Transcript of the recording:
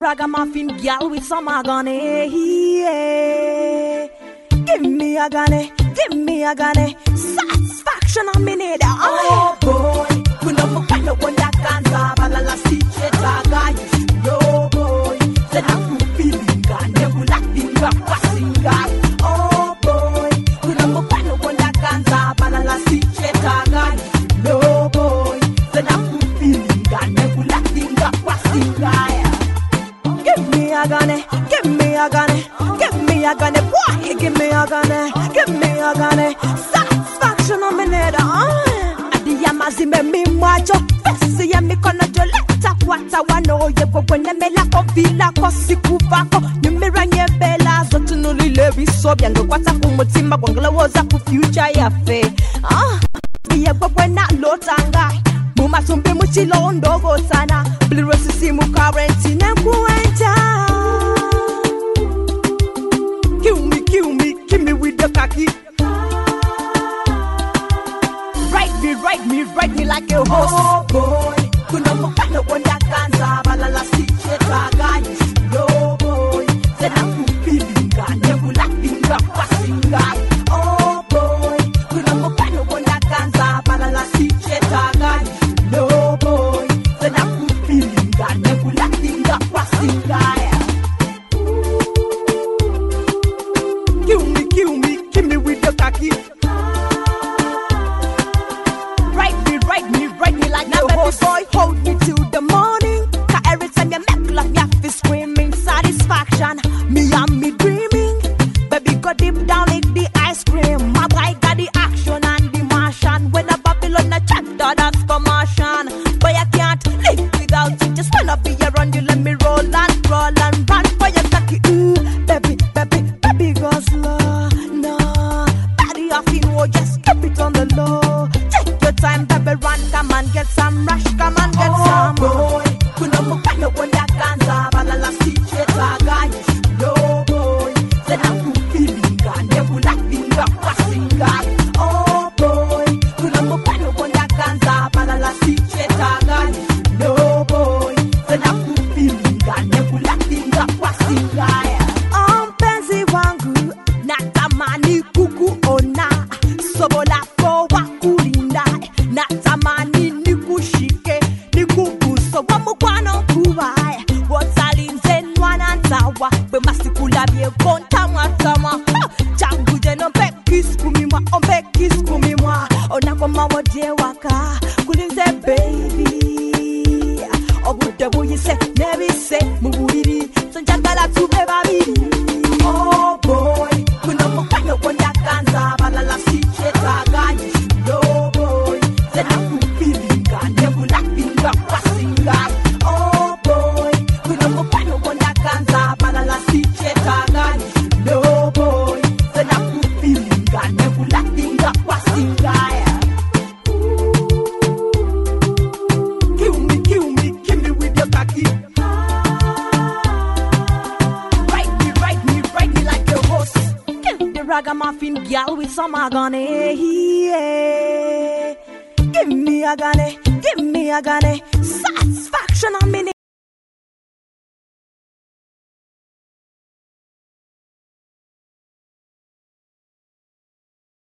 Ragamuffin girl with some agony. Yeah. Give me a gun. Satisfaction on me need. Oh boy, kuna mupano wanda kanza balala siche taga yo boy. Then I'm feeling gun, never lacking up passinga. Oh boy, kuna mupano wanda kanza balala siche taga yo boy. Then I'm feeling gun, never lacking up passinga. Give me a gun, boy. Give me a gun, satisfaction on me need. Adi yamazime mi mwajo, fesi ya mikono joleta kwata wano ye kwene mela kovila kosiku vako nyumira nyebela zote nulile visobya ngekwata kumutima kwangala woza ku future yafe. Ye kwena lotanga mumasumbi muchilo ndogo sana blirosisi mu currency nekuenta. Kill me with the khaki. Ride me like a horse. Oh boy, kuna mukano wanda kanza balala siche taga yo boy. Then I'm feeling gun, never lacking up passinga. Oh boy, kuna mukano wanda kanza balala siche taga yo boy. Then I'm feeling gun, never lacking up passinga. Kill me with the khaki. Ride me like now, baby boy, hold me till the morning. 'Cause every time you make love, you feel screaming satisfaction. Me and me dreaming, baby go deep down like the ice cream. My boy got the action and the motion. When a Babylon a chapter, that's commotion. But I can't live without you. Just wanna be around you, let me roll and run for your cocky. Ooh, baby, go slow, no. Body off in war, just keep it on the low. Take your time, baby, run, come and get some rush, come and get some. Oh boy, kuna mukano wanda kanza balala siche taga yo boy. Then I'm feeling gun, never lacking up passinga. Oh boy, kuna mukano wanda kanza balala siche taga yo boy. Then I'm feeling gun, never lacking up passinga. Mpenzi wangu natamani kukuona sobola kwa wakulinda natamani nikushike nikubuso wa mukwano kubaye wotalinze nwana ntawa be masikula bye konta mwatama changu jeno pe kiss kumimwa ona kwa mawode waka kulinze baby obude buyise nebise muburiri sonjagala tube babiri. Oh boy, kuna mukano wanda kanza balala siche taga yo boy. Then I'm feeling gun, never lacking up passinga. Oh boy, kuna mukano wanda kanza balala siche taga yo boy. Then I'm feeling gun, never lacking up passinga. Kill me with your khaki. Ride me like a horse. Kill the ragamuffin girl with some agony. Yeah. Give me a gun. Satisfaction on me.